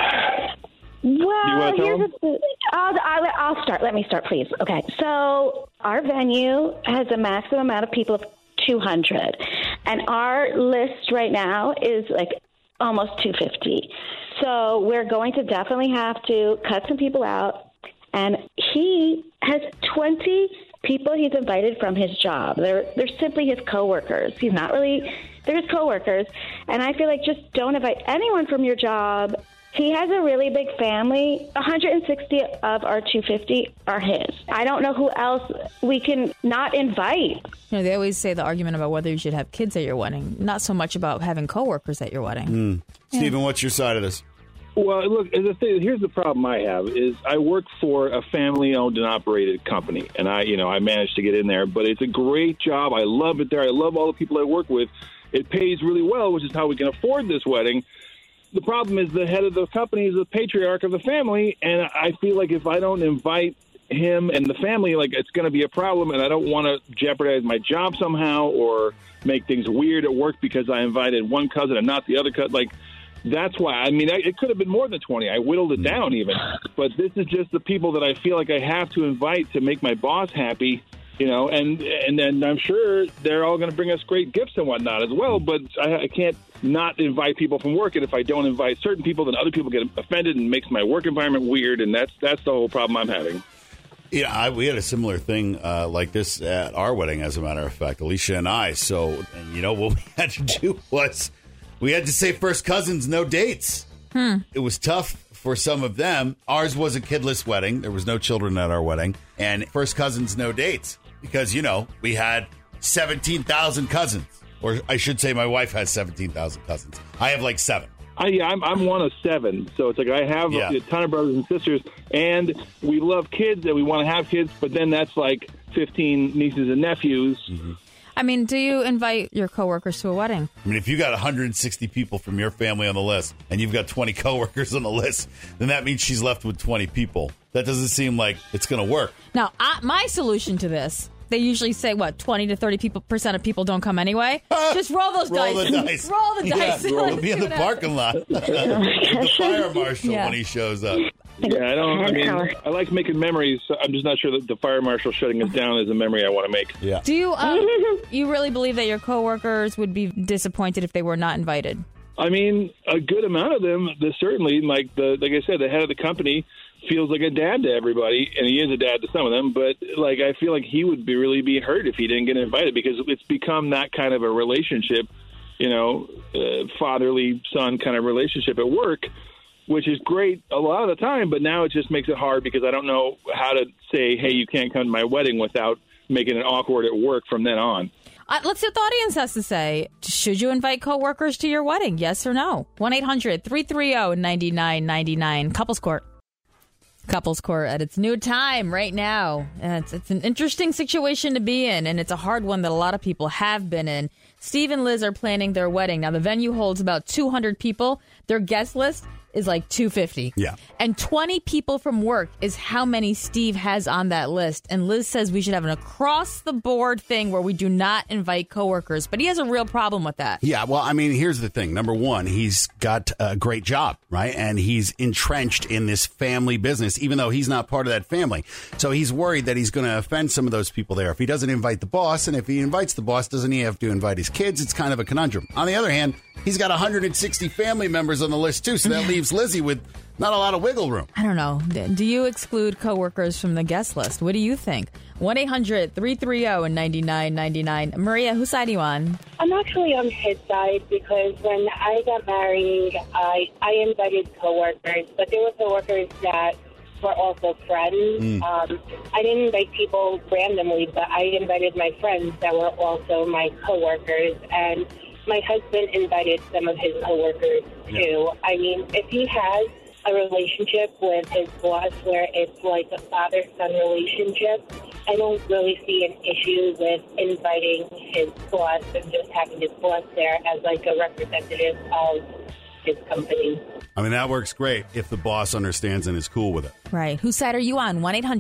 Well, I'll start. Let me start, please. Okay. So our venue has a maximum amount of people of 200, and our list right now is almost 250. So we're going to definitely have to cut some people out, and he has 20 people he's invited from his job. They're simply his coworkers. They're his coworkers, and I feel like just don't invite anyone from your job. He has a really big family. 160 of our 250 are his. I don't know who else we can not invite. They always say the argument about whether you should have kids at your wedding, not so much about having coworkers at your wedding. Stephen, what's your side of this? Well, look, here's the problem I have is I work for a family-owned and operated company, and I managed to get in there, but it's a great job. I love it there. I love all the people I work with. It pays really well, which is how we can afford this wedding. The problem is the head of the company is the patriarch of the family, and I feel like if I don't invite him and the family, it's going to be a problem, and I don't want to jeopardize my job somehow or make things weird at work because I invited one cousin and not the other cousin. That's why. I mean, it could have been more than 20. I whittled it down even. But this is just the people that I feel like I have to invite to make my boss happy. And then I'm sure they're all going to bring us great gifts and whatnot as well. But I can't not invite people from work. And if I don't invite certain people, then other people get offended and makes my work environment weird. And that's the whole problem I'm having. Yeah, we had a similar thing like this at our wedding, as a matter of fact, Alicia and I. So, what we had to do was we had to say first cousins, no dates. It was tough for some of them. Ours was a kidless wedding. There was no children at our wedding. And first cousins, no dates. Because, we had 17,000 cousins. Or I should say my wife has 17,000 cousins. I have like 7. I'm one of 7, so it's like I have a ton of brothers and sisters, and we love kids and we want to have kids, but then that's like 15 nieces and nephews. Mm-hmm. I mean, do you invite your coworkers to a wedding? I mean, if you got 160 people from your family on the list and you've got 20 coworkers on the list, then that means she's left with 20 people. That doesn't seem like it's going to work. Now, my solution to this, they usually say, 20 to 30% of people don't come anyway? Just roll those dice. Roll the dice. Roll the dice. We'll be in the parking lot with the fire marshal when he shows up. Yeah, I like making memories. I'm just not sure that the fire marshal shutting us down is a memory I want to make. Yeah. Do you you really believe that your coworkers would be disappointed if they were not invited? I mean, a good amount of them, certainly, like I said, the head of the company feels like a dad to everybody, and he is a dad to some of them, but like I feel like he would really be hurt if he didn't get invited, because it's become that kind of a relationship, fatherly son kind of relationship at work, which is great a lot of the time, but now it just makes it hard because I don't know how to say, hey, you can't come to my wedding without making it awkward at work from then on. Let's see what the audience has to say. Should you invite coworkers to your wedding? Yes or no? 1-800-330-9999. Couples Court. Couples Court at its new time right now. And it's an interesting situation to be in, and it's a hard one that a lot of people have been in. Steve and Liz are planning their wedding. Now, the venue holds about 200 people. Their guest list is like 250. Yeah. And 20 people from work is how many Steve has on that list. And Liz says we should have an across-the-board thing where we do not invite coworkers. But he has a real problem with that. Yeah, well, I mean, here's the thing. Number one, he's got a great job, right? And he's entrenched in this family business, even though he's not part of that family. So he's worried that he's going to offend some of those people there if he doesn't invite the boss. And if he invites the boss, doesn't he have to invite his kids? It's kind of a conundrum. On the other hand, he's got 160 family members on the list, too. So that leaves Lizzie with not a lot of wiggle room. I don't know. Do you exclude coworkers from the guest list? What do you think? 1-800-330-9999. Maria, whose side are you on? I'm actually on his side because when I got married, I invited coworkers, but there were coworkers that were also friends. I didn't invite people randomly, but I invited my friends that were also my coworkers, and my husband invited some of his coworkers too. I mean, if he has a relationship with his boss where it's like a father-son relationship, I don't really see an issue with inviting his boss and just having his boss there as like a representative of his company. I mean, that works great if the boss understands and is cool with it. Right. Whose side are you on?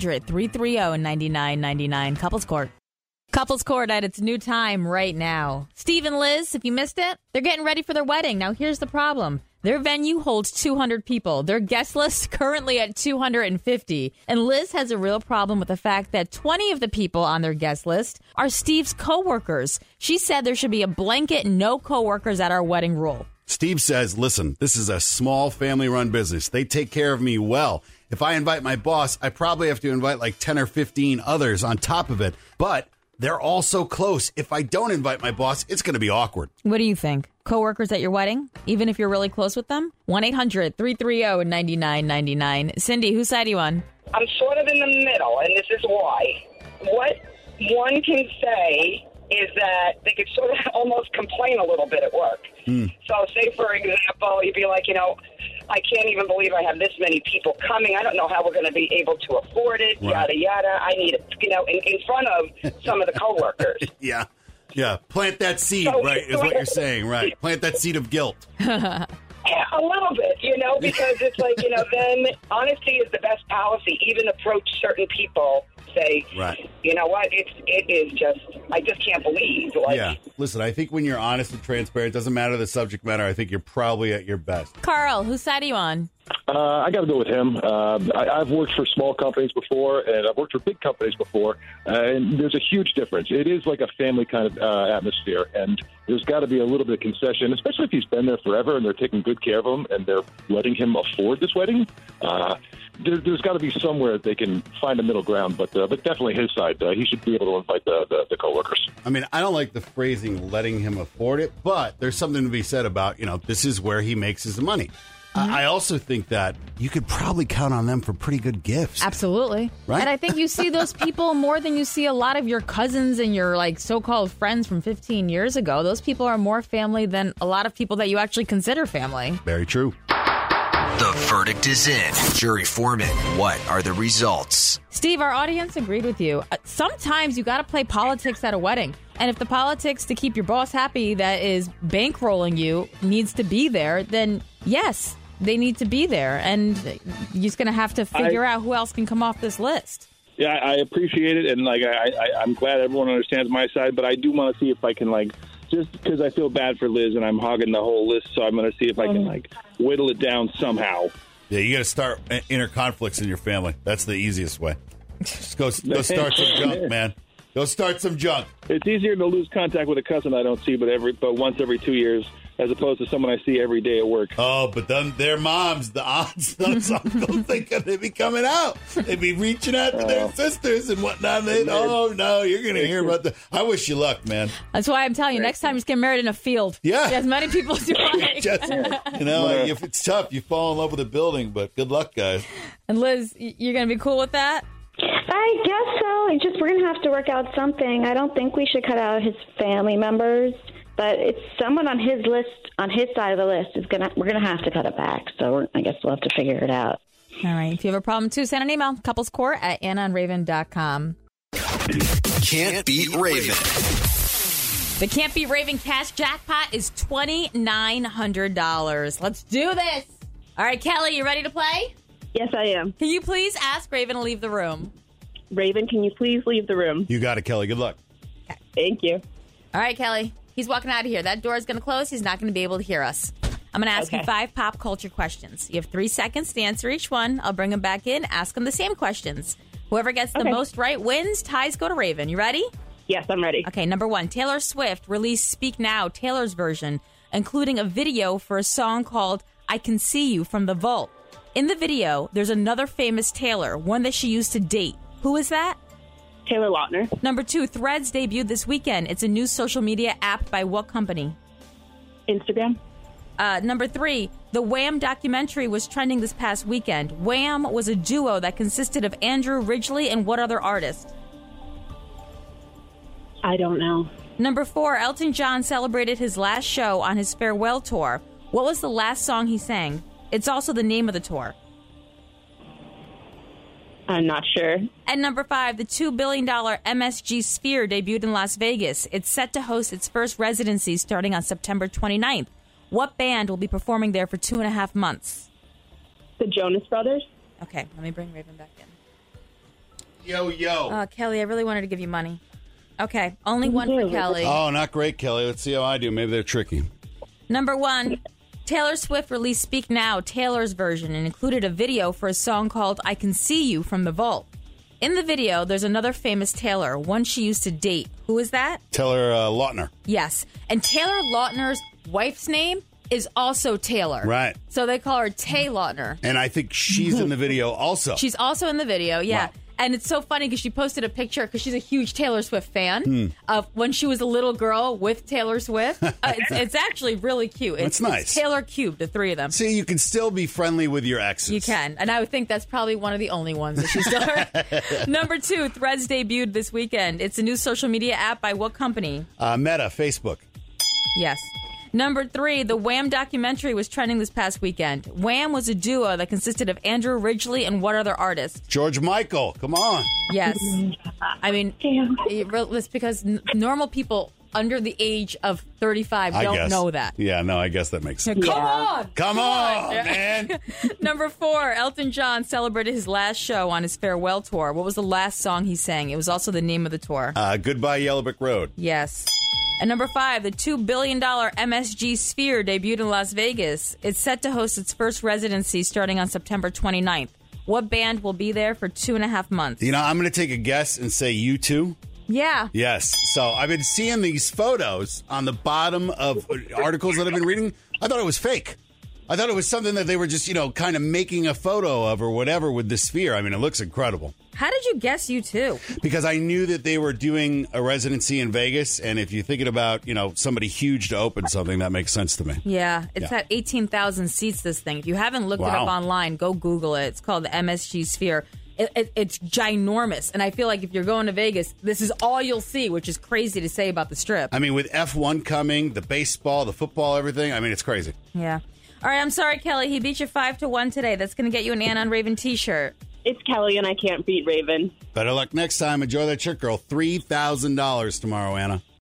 1-800-330-9999. Couples Court. Couples Court at its new time right now. Steve and Liz, if you missed it, they're getting ready for their wedding. Now, here's the problem. Their venue holds 200 people. Their guest list currently at 250. And Liz has a real problem with the fact that 20 of the people on their guest list are Steve's coworkers. She said there should be a blanket no coworkers at our wedding rule. Steve says, listen, this is a small family-run business. They take care of me well. If I invite my boss, I probably have to invite like 10 or 15 others on top of it. But they're all so close. If I don't invite my boss, it's going to be awkward. What do you think? Coworkers at your wedding, even if you're really close with them? 1-800-330-9999. Cindy, whose side are you on? I'm sort of in the middle, and this is why. What one can say is that they could sort of almost complain a little bit at work. So say, for example, you'd be like, I can't even believe I have this many people coming. I don't know how we're going to be able to afford it, yada, yada. I need it, in front of some of the coworkers. Yeah. Plant that seed, right, is what you're saying, right? Plant that seed of guilt. Yeah, a little bit, because it's like, then honesty is the best policy. Even approach certain people, say, you know what, it is just, I just can't believe. Yeah, listen, I think when you're honest and transparent, it doesn't matter the subject matter, I think you're probably at your best. Carl, whose side are you on? I got to go with him. I've worked for small companies before, and I've worked for big companies before, and there's a huge difference. It is like a family kind of atmosphere, and there's got to be a little bit of concession, especially if he's been there forever and they're taking good care of him and they're letting him afford this wedding. There's got to be somewhere that they can find a middle ground, but definitely his side. He should be able to invite the coworkers. I mean, I don't like the phrasing letting him afford it, but there's something to be said about, this is where he makes his money. I also think that you could probably count on them for pretty good gifts. Absolutely. Right? And I think you see those people more than you see a lot of your cousins and your like so-called friends from 15 years ago. Those people are more family than a lot of people that you actually consider family. Very true. The verdict is in. Jury foreman, what are the results? Steve, our audience agreed with you. Sometimes you got to play politics at a wedding. And if the politics to keep your boss happy that is bankrolling you needs to be there, then yes, they need to be there. And you're just going to have to figure out who else can come off this list. Yeah, I appreciate it, and I'm glad everyone understands my side. But I do want to see if I can just because I feel bad for Liz and I'm hogging the whole list, so I'm going to see if I can whittle it down somehow. Yeah, you got to start inner conflicts in your family. That's the easiest way. Just go start some junk, man. Go start some junk. It's easier to lose contact with a cousin I don't see, but once every 2 years, as opposed to someone I see every day at work. Oh, but then their moms, the aunts, those uncles, they'd be coming out. They'd be reaching out to their sisters and whatnot. Oh, no, you're going to hear about that. I wish you luck, man. That's why I'm telling you, next time just get married in a field. Yeah. As many people do. If it's tough, you fall in love with a building, but good luck, guys. And Liz, you're going to be cool with that? I guess so. We're going to have to work out something. I don't think we should cut out his family members, but it's someone on his list, on his side of the list, we're going to have to cut it back. So I guess we'll have to figure it out. All right. If you have a problem, too, send an email, couplescourt@AnnaandRaven.com. Can't beat Raven. The Can't Beat Raven cash jackpot is $2,900. Let's do this. All right, Kelly, you ready to play? Yes, I am. Can you please ask Raven to leave the room? Raven, can you please leave the room? You got it, Kelly. Good luck. Okay. Thank you. All right, Kelly. He's walking out of here. That door is going to close. He's not going to be able to hear us. I'm going to ask you 5 pop culture questions. You have 3 seconds to answer each one. I'll bring him back in, ask him the same questions. Whoever gets the most right wins. Ties go to Raven. You ready? Yes, I'm ready. Okay, number 1. Taylor Swift released Speak Now, Taylor's version, including a video for a song called I Can See You from the Vault. In the video, there's another famous Taylor, one that she used to date. Who is that? Taylor Lautner. Number 2, Threads debuted this weekend. It's a new social media app by what company? Instagram. Number 3, the Wham documentary was trending this past weekend. Wham was a duo that consisted of Andrew Ridgeley and what other artist? I don't know. Number 4, Elton John celebrated his last show on his farewell tour. What was the last song he sang? It's also the name of the tour. I'm not sure. And number 5, the $2 billion MSG Sphere debuted in Las Vegas. It's set to host its first residency starting on September 29th. What band will be performing there for 2.5 months? The Jonas Brothers. Okay, let me bring Raven back in. Yo. Kelly, I really wanted to give you money. Okay, only one for Kelly. Oh, not great, Kelly. Let's see how I do. Maybe they're tricky. Number 1, Taylor Swift released Speak Now, Taylor's version, and included a video for a song called I Can See You from the Vault. In the video, there's another famous Taylor, one she used to date. Who is that? Taylor Lautner. Yes. And Taylor Lautner's wife's name is also Taylor. Right. So they call her Tay Lautner. And I think she's in the video also. She's also in the video, yeah. Wow. And it's so funny because she posted a picture, because she's a huge Taylor Swift fan, of when she was a little girl with Taylor Swift. It's actually really cute. That's nice. It's Taylor Cube, the 3 of them. See, you can still be friendly with your exes. You can. And I would think that's probably one of the only ones that she's still Number 2, Threads debuted this weekend. It's a new social media app by what company? Meta, Facebook. Yes. Number 3, the Wham documentary was trending this past weekend. Wham was a duo that consisted of Andrew Ridgeley and what other artist? George Michael. Come on. Yes. I mean, it's because normal people under the age of 35 don't know that. Yeah, no, I guess that makes sense. Come on, man. Number 4, Elton John celebrated his last show on his farewell tour. What was the last song he sang? It was also the name of the tour. Goodbye Yellow Brick Road. Yes. And number 5, the $2 billion MSG Sphere debuted in Las Vegas. It's set to host its first residency starting on September 29th. What band will be there for 2.5 months? You know, I'm going to take a guess and say U2. Yeah. Yes. So I've been seeing these photos on the bottom of articles that I've been reading. I thought it was fake. I thought it was something that they were just, kind of making a photo of or whatever with the Sphere. I mean, it looks incredible. How did you guess U2? Because I knew that they were doing a residency in Vegas, and if you're thinking about, somebody huge to open something, that makes sense to me. Yeah, it's at 18,000 seats, this thing. If you haven't looked it up online, go Google it. It's called the MSG Sphere. It's ginormous, and I feel like if you're going to Vegas, this is all you'll see, which is crazy to say about the Strip. I mean, with F1 coming, the baseball, the football, everything, I mean, it's crazy. Yeah. All right, I'm sorry, Kelly. He beat you 5-1 today. That's going to get you an Anna and Raven t-shirt. It's Kelly, and I can't beat Raven. Better luck next time. Enjoy that shirt, girl. $3,000 tomorrow, Anna.